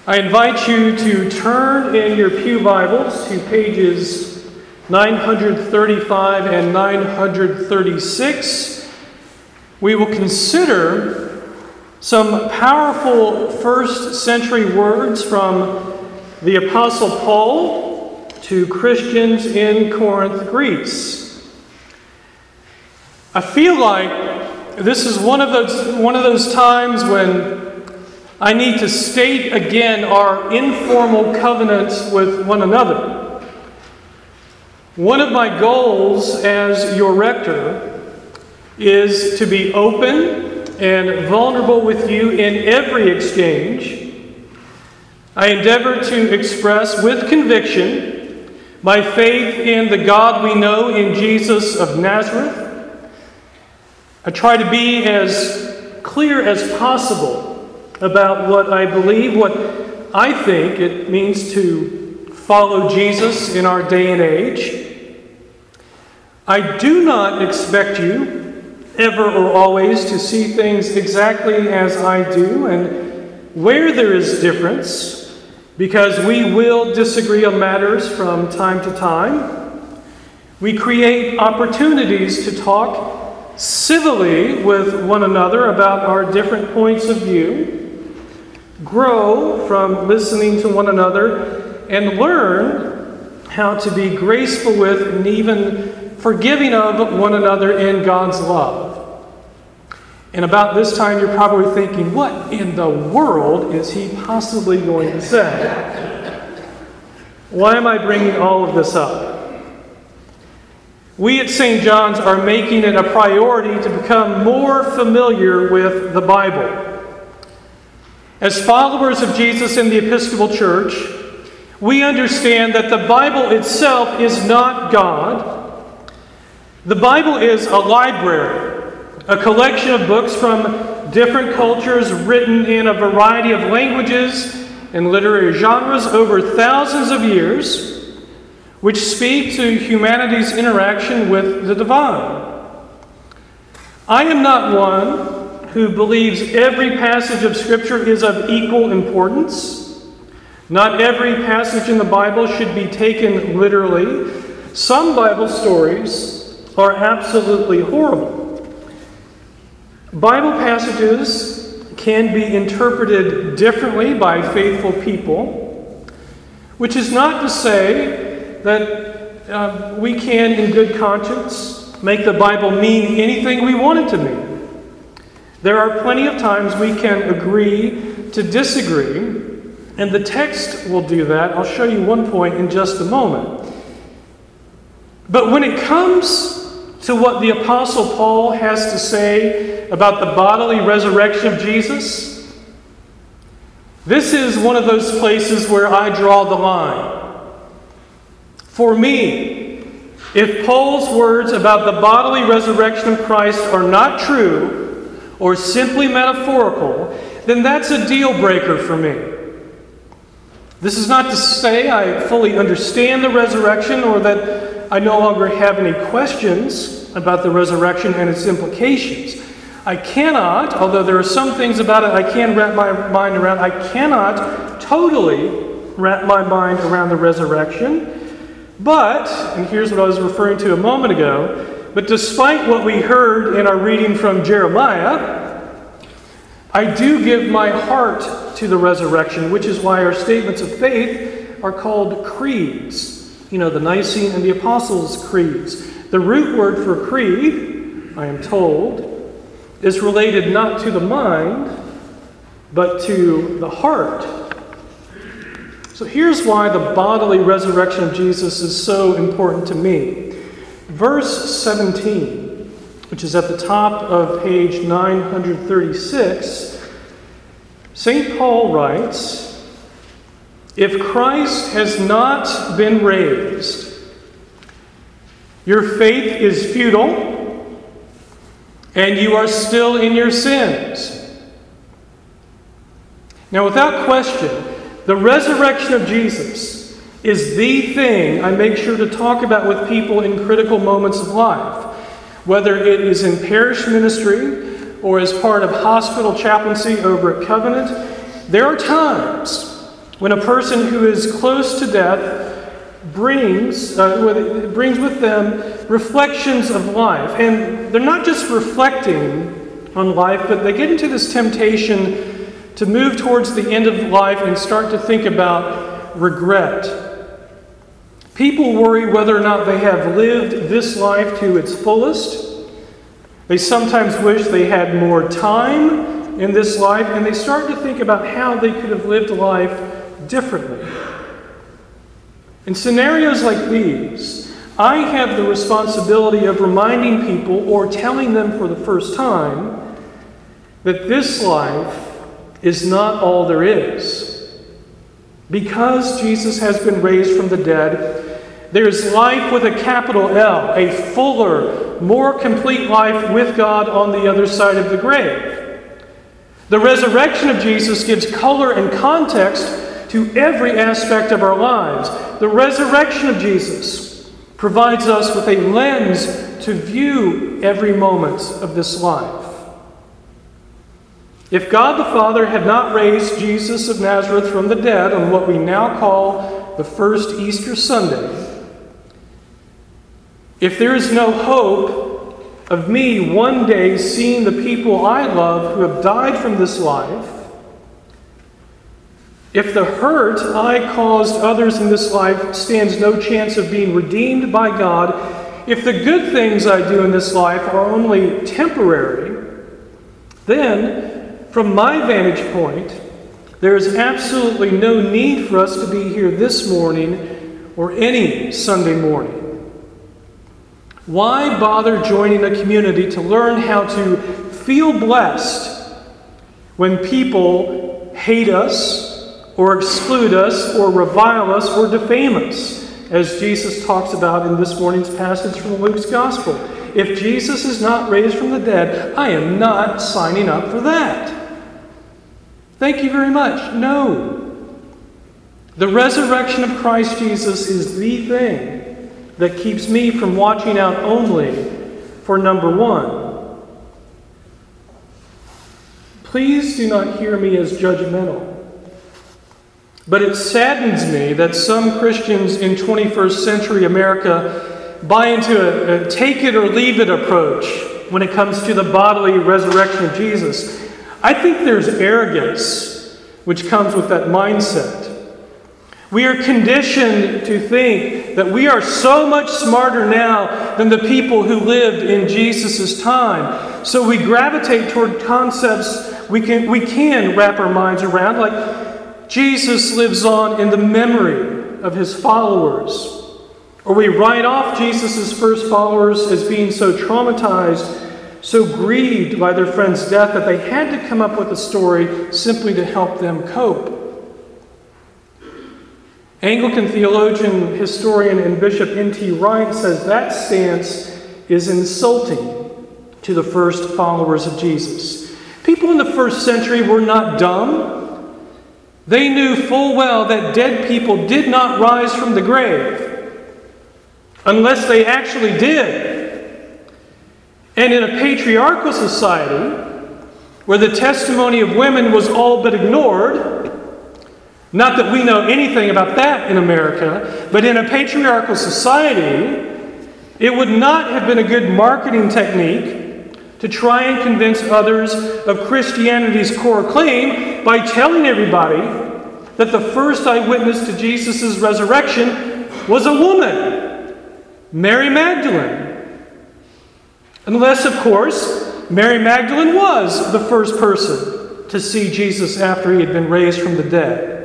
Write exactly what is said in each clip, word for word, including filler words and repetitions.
I invite you to turn in your pew Bibles to pages nine thirty-five and nine thirty-six. We will consider some powerful first century words from the Apostle Paul to Christians in Corinth, Greece. I feel like this is one of those one of those times when I need to state again our informal covenants with one another. One of my goals as your rector is to be open and vulnerable with you in every exchange. I endeavor to express with conviction my faith in the God we know in Jesus of Nazareth. I try to be as clear as possible about what I believe, what I think it means to follow Jesus in our day and age. I do not expect you ever or always to see things exactly as I do, and where there is difference, because we will disagree on matters from time to time, we create opportunities to talk civilly with one another about our different points of view, grow from listening to one another, and learn how to be graceful with and even forgiving of one another in God's love. And about this time, you're probably thinking, what in the world is he possibly going to say? Why am I bringing all of this up? We at Saint John's are making it a priority to become more familiar with the Bible. As followers of Jesus in the Episcopal Church, we understand that the Bible itself is not God. The Bible is a library, a collection of books from different cultures written in a variety of languages and literary genres over thousands of years, which speak to humanity's interaction with the divine. I am not one who believes every passage of Scripture is of equal importance. Not every passage in the Bible should be taken literally. Some Bible stories are absolutely horrible. Bible passages can be interpreted differently by faithful people, which is not to say that uh, we can, in good conscience, make the Bible mean anything we want it to mean. There are plenty of times we can agree to disagree, and the text will do that. I'll show you one point in just a moment. But when it comes to what the Apostle Paul has to say about the bodily resurrection of Jesus, this is one of those places where I draw the line. For me, if Paul's words about the bodily resurrection of Christ are not true, or simply metaphorical, then that's a deal breaker for me. This is not to say I fully understand the resurrection or that I no longer have any questions about the resurrection and its implications. I cannot, although there are some things about it I can wrap my mind around, I cannot totally wrap my mind around the resurrection. But, and here's what I was referring to a moment ago, but despite what we heard in our reading from Jeremiah, I do give my heart to the resurrection, which is why our statements of faith are called creeds. You know, the Nicene and the Apostles' creeds. The root word for creed, I am told, is related not to the mind, but to the heart. So here's why the bodily resurrection of Jesus is so important to me. Verse seventeen, which is at the top of page nine thirty-six, Saint Paul writes, "If Christ has not been raised, your faith is futile, and you are still in your sins." Now, without question, the resurrection of Jesus is the thing I make sure to talk about with people in critical moments of life. Whether it is in parish ministry or as part of hospital chaplaincy over at Covenant, there are times when a person who is close to death brings, uh, brings with them reflections of life. And they're not just reflecting on life, but they get into this temptation to move towards the end of life and start to think about regret. People worry whether or not they have lived this life to its fullest. They sometimes wish they had more time in this life, and they start to think about how they could have lived life differently. In scenarios like these, I have the responsibility of reminding people or telling them for the first time that this life is not all there is. Because Jesus has been raised from the dead, there is life with a capital L, a fuller, more complete life with God on the other side of the grave. The resurrection of Jesus gives color and context to every aspect of our lives. The resurrection of Jesus provides us with a lens to view every moment of this life. If God the Father had not raised Jesus of Nazareth from the dead on what we now call the first Easter Sunday, if there is no hope of me one day seeing the people I love who have died from this life, if the hurt I caused others in this life stands no chance of being redeemed by God, if the good things I do in this life are only temporary, then, from my vantage point, there is absolutely no need for us to be here this morning or any Sunday morning. Why bother joining a community to learn how to feel blessed when people hate us, or exclude us, or revile us, or defame us, as Jesus talks about in this morning's passage from Luke's Gospel? If Jesus is not raised from the dead, I am not signing up for that. Thank you very much. No. The resurrection of Christ Jesus is the thing that keeps me from watching out only for number one. Please do not hear me as judgmental. But it saddens me that some Christians in twenty-first century America buy into a, a take it or leave it approach when it comes to the bodily resurrection of Jesus. I think there's arrogance which comes with that mindset. We are conditioned to think that we are so much smarter now than the people who lived in Jesus' time. So we gravitate toward concepts we can, we can wrap our minds around, like Jesus lives on in the memory of his followers. Or we write off Jesus' first followers as being so traumatized, so grieved by their friend's death that they had to come up with a story simply to help them cope. Anglican theologian, historian, and Bishop N T Wright says that stance is insulting to the first followers of Jesus. People in the first century were not dumb. They knew full well that dead people did not rise from the grave, unless they actually did. And in a patriarchal society, where the testimony of women was all but ignored, not that we know anything about that in America, but in a patriarchal society, it would not have been a good marketing technique to try and convince others of Christianity's core claim by telling everybody that the first eyewitness to Jesus' resurrection was a woman, Mary Magdalene. Unless, of course, Mary Magdalene was the first person to see Jesus after he had been raised from the dead.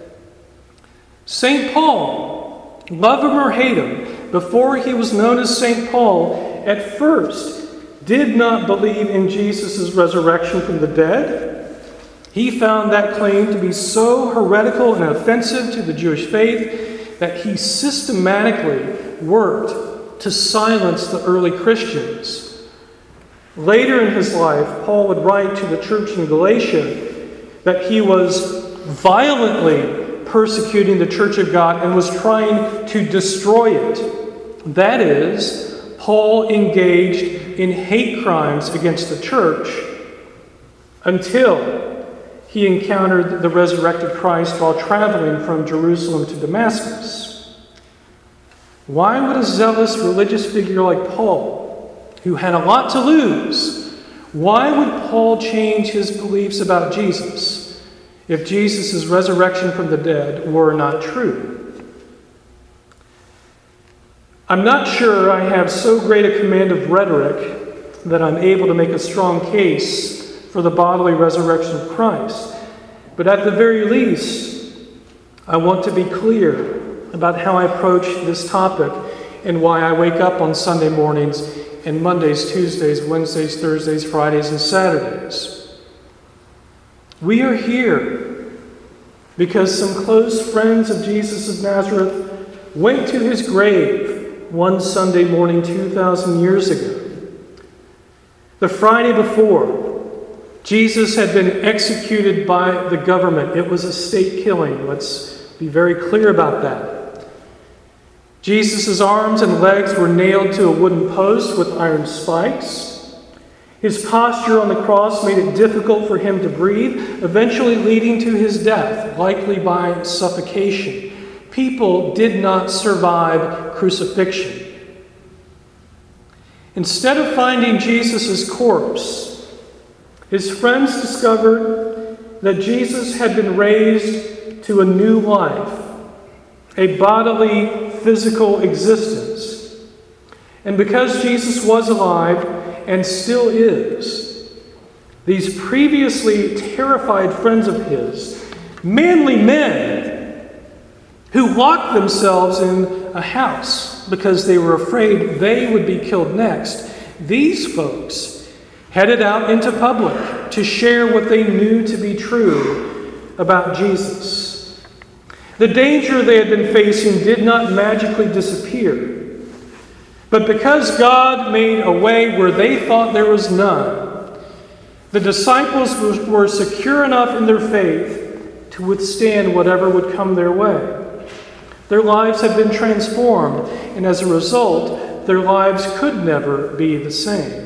Saint Paul, love him or hate him, before he was known as Saint Paul, at first did not believe in Jesus' resurrection from the dead. He found that claim to be so heretical and offensive to the Jewish faith that he systematically worked to silence the early Christians. Later in his life, Paul would write to the church in Galatia that he was violently persecuting the church of God and was trying to destroy it. That is, Paul engaged in hate crimes against the church until he encountered the resurrected Christ while traveling from Jerusalem to Damascus. Why would a zealous religious figure like Paul, who had a lot to lose, why would Paul change his beliefs about Jesus if Jesus' resurrection from the dead were not true? I'm not sure I have so great a command of rhetoric that I'm able to make a strong case for the bodily resurrection of Christ. But at the very least, I want to be clear about how I approach this topic and why I wake up on Sunday mornings and Mondays, Tuesdays, Wednesdays, Thursdays, Fridays, and Saturdays. We are here because some close friends of Jesus of Nazareth went to his grave one Sunday morning two thousand years ago. The Friday before, Jesus had been executed by the government. It was a state killing. Let's be very clear about that. Jesus' arms and legs were nailed to a wooden post with iron spikes. His posture on the cross made it difficult for him to breathe, eventually leading to his death, likely by suffocation. People did not survive crucifixion. Instead of finding Jesus' corpse, his friends discovered that Jesus had been raised to a new life, a bodily, physical existence. And because Jesus was alive and still is, these previously terrified friends of his, manly men who locked themselves in a house because they were afraid they would be killed next, these folks headed out into public to share what they knew to be true about Jesus. The danger they had been facing did not magically disappear, but because God made a way where they thought there was none, the disciples were secure enough in their faith to withstand whatever would come their way. Their lives had been transformed, and as a result, their lives could never be the same.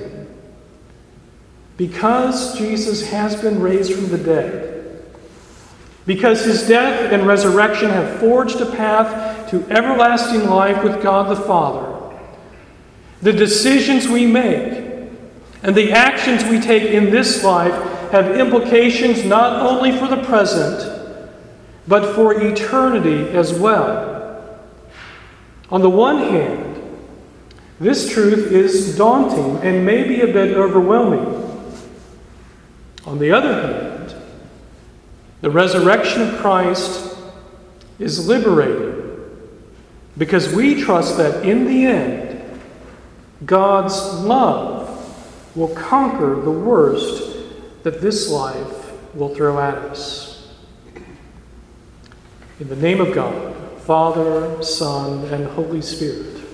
Because Jesus has been raised from the dead, because his death and resurrection have forged a path to everlasting life with God the Father, the decisions we make and the actions we take in this life have implications not only for the present, but for eternity as well. On the one hand, this truth is daunting and maybe a bit overwhelming. On the other hand, the resurrection of Christ is liberating because we trust that in the end, God's love will conquer the worst that this life will throw at us. In the name of God, Father, Son, and Holy Spirit.